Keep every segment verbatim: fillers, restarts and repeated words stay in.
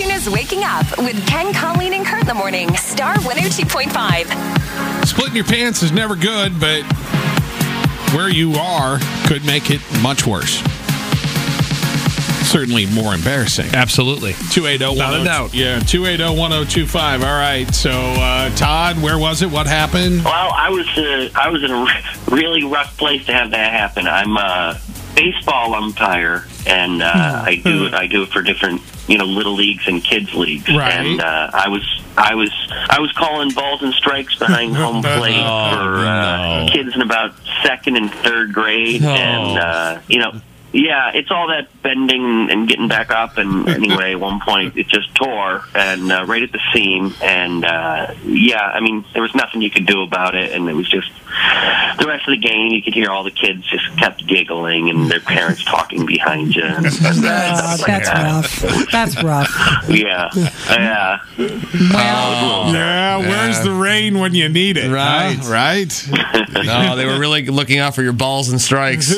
Everything is waking up with Ken, Colleen, and Kurt in the morning. Star one oh two point five. Splitting your pants is never good, but where you are could make it much worse. Certainly more embarrassing. Absolutely. two eight zero one oh two Without a doubt. Yeah, two eight zero one oh two five. All right. So, uh, Todd, where was it? What happened? Well, I was uh, I was in a re- really rough place to have that happen. I'm a baseball umpire, and uh, I do it. I do it for different, you know, little leagues and kids leagues. Right. And uh, I was I was I was calling balls and strikes behind home plate Oh, for uh, no. kids in about second and third grade, Oh. and uh, you know. Yeah, it's all that bending and getting back up, and anyway, at one point it just tore, and uh, right at the seam, and uh, yeah, I mean, there was nothing you could do about it, and it was just, the rest of the game, you could hear all the kids just kept giggling, and their parents talking behind you. And, and Oh, stuff like that's that. rough. That's rough. Yeah, yeah. Well, Yeah, where's the rain when you need it? Right. huh? Right? No, they were really looking out for your balls and strikes.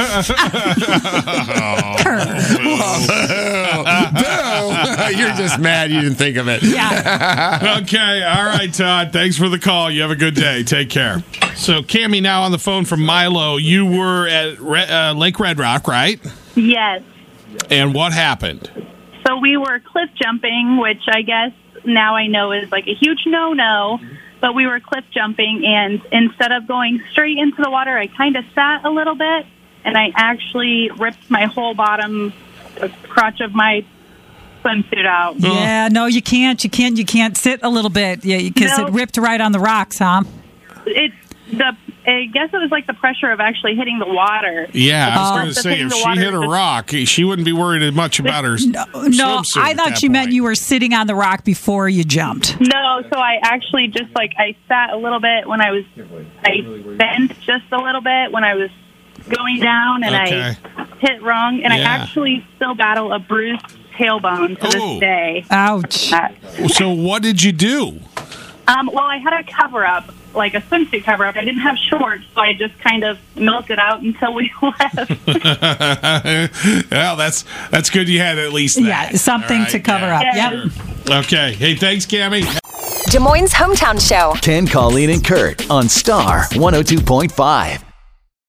You're just mad you didn't think of it. yeah. Okay. All right, Todd. Thanks for the call. You have a good day. Take care. So, Cammie, now on the phone from Milo. You were at Re- uh, Lake Red Rock, right? Yes. And what happened? So we were cliff jumping, which I guess now I know is like a huge no-no. But we were cliff jumping, and instead of going straight into the water, I kind of sat a little bit, and I actually ripped my whole bottom, the crotch of my swimsuit out. Yeah, no, you can't. You can't. You can't sit a little bit. Yeah, because No. it ripped right on the rocks, huh? It's the. I guess it was like the pressure of actually hitting the water. Yeah, I was Oh. going to Just say, hitting if the she water hit a just- rock, she wouldn't be worried much about her No, swimsuit no I at thought that you meant point. you were sitting on the rock before you jumped. No, so I actually just like I sat a little bit when I was I bent just a little bit when I was going down, and Okay. I hit wrong, and I Yeah. actually still battle a bruised tailbone to Oh. this day. Ouch. Uh, So, what did you do? Um, well, I had a cover up, like a swimsuit cover up. I didn't have shorts, so I just kind of milked it out until we left. Well, that's that's good. You had at least that. Yeah, something All right, to cover yeah. up. Yeah. Yep. Okay. Hey, thanks, Cammie. Des Moines' hometown show. Ken, Colleen, and Kurt on Star one oh two point five.